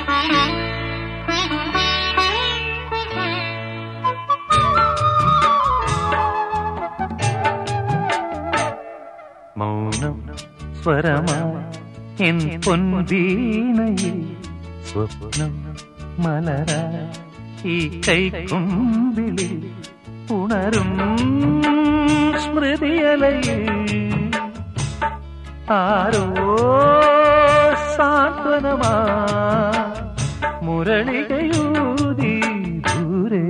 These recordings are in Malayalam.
മൗനം സ്വരമായി എൻ പൊൻവീണയിൽ സ്വപ്നം മലരായി ഈ കൈക്കുമ്പിളിൽ ഉണരും സ്മൃതിയലയിൽ ആരോ സാന്ത്വനമാ മുരളികയൂതി ദൂരെ.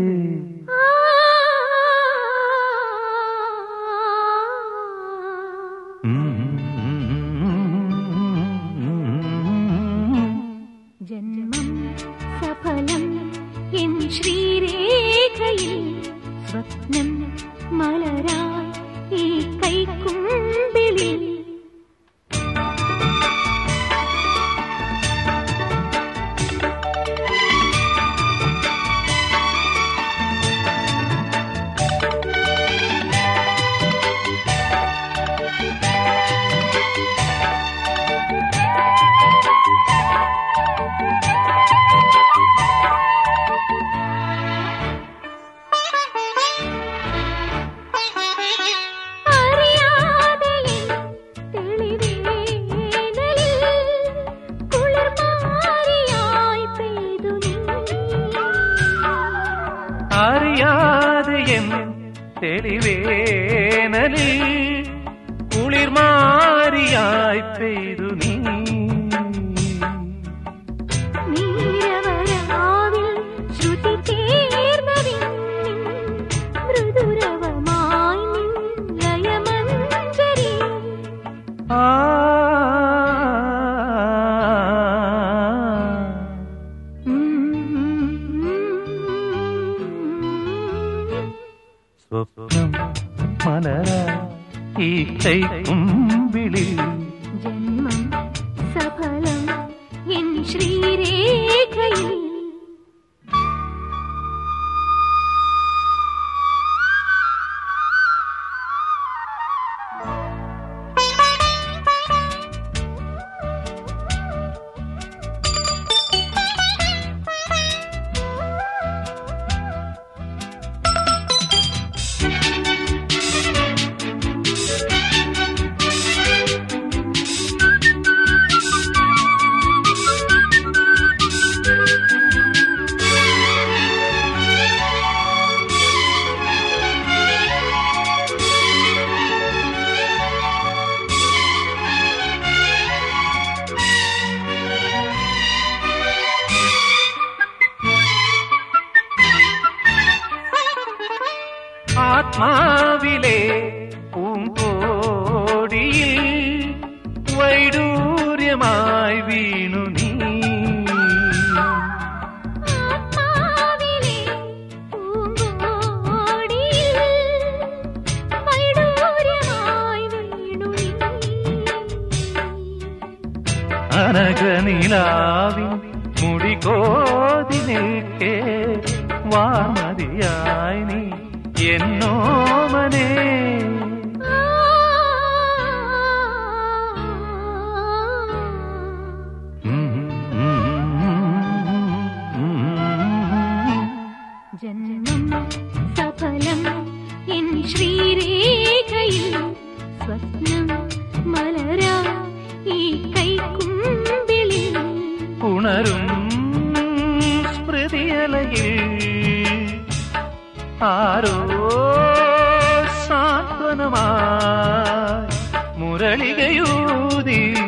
ജന്മം സഫലം എൻ ശ്രീരേഖയിൽ സ്വപ്നം മലരായി ഈ കൈക്കുമ്പിളിൽ അറിയാതെ എൻ തെളിവേനലിൽ കുളിർമാരിയായി പെയ്തു നീ. നീരവരാവിൽ ശ്രുതി ചേർന്നതിൻ മൃദുരവമായി നിൻ ലയമഞ്ജരി. സ്വപ്നം മലരായി ഈ കൈക്കുമ്പിളിൽ ജന്മം സഫലം എൻ ശ്രീരേഖയിൽ ആത്മാവിലെ പൂങ്കോടിയിൽ വൈഡൂര്യമായി വീണു നീ. ആത്മാവിലെ പൂങ്കോടിയിൽ വൈഡൂര്യമായി വീണു നീ. അനഘനിലാവിൻ മുടികോതി നിൽക്കേ വാമതിയായി നീ എന്നോമനേ. ജന്മം സഫലം എൻ ശ്രീരേഖയിൽ സ്വപ്നം മലരായി ഈ കൈക്കുമ്പിളിൽ ഉണരും സ്മൃതിയലയിൽ ആരോ സാന്ത്വനമായി മുരളികയൂതി